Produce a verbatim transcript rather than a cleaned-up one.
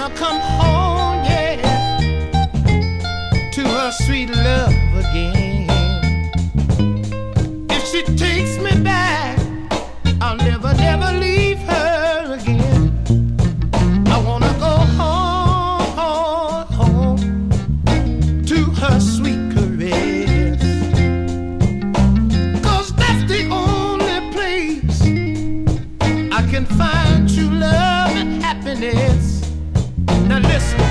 wanna come home, yeah, to her sweet love again. If she takes me back, I'll never, never leave her again. I wanna go home, home, home to her sweet caress, 'cause that's the only place I can find true love and happiness. Now listen.